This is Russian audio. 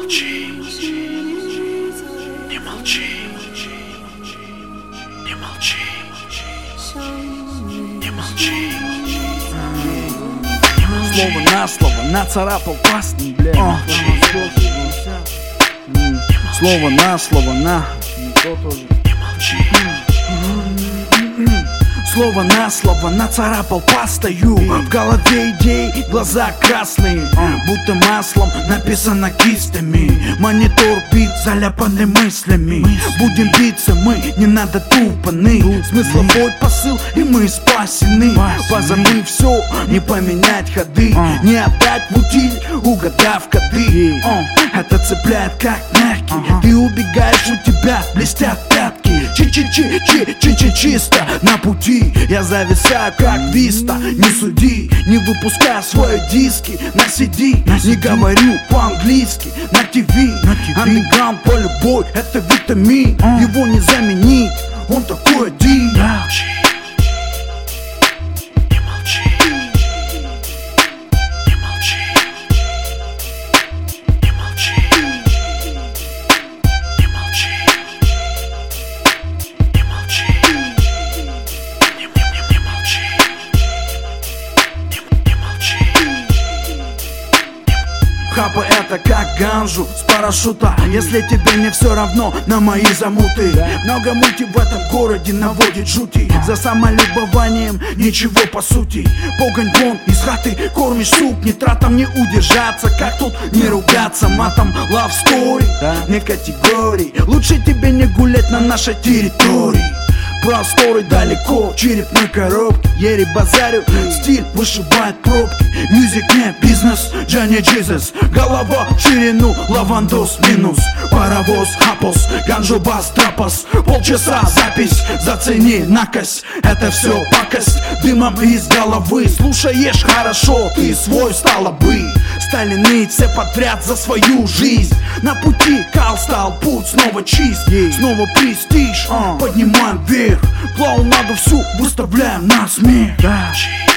молчи, не молчи, не молчи, не молчи. Слово на слово нацарапал пастым, блядь. Слово на слово на. Слово на слово нацарапал пастою. В голове идей, глаза красные, будто маслом написано кистями. Монитор бит, заляпанный мыслями. Будем биться мы, не надо тупаны. Смысловой посыл, и мы спасены. Пазаны все, не поменять ходы, не отдать в утиль, угадав коды. Это цепляет как мягкий. Ты убегаешь, у тебя блестят пятки. Чисто на пути. Я зависаю как виста. Не суди, не выпускай свои диски на CD. Не говорю по-английски на ТВ. Андеграунд, поле бой, это витамин. Его не заменить, он такой один. Хапа это как ганжу с парашюта. Если тебе не все равно на мои замуты. Много мути в этом городе наводит жути. За самолюбованием ничего по сути. Погонь вон из хаты, кормишь сук. Не тратом не удержаться, как тут не ругаться матом. Love story, не категории. Лучше тебе не гулять на нашей территории. Просторы далеко, черепной коробки. Еле базарю, стиль вышибает пробки. Мьюзик не бизнес, Джонни Джизус. Голова в ширину, лавандос минус. Паровоз, хапос, ганжу бас, трапос. Полчаса запись, зацени накось. Это все пакость, дымом из головы. Слушаешь хорошо, ты свой стала бы. Стали ныть все подряд за свою жизнь. На пути кал стал, путь снова чист. Снова престиж, поднимаем вверх. Клоунаду всю выставляем на смех.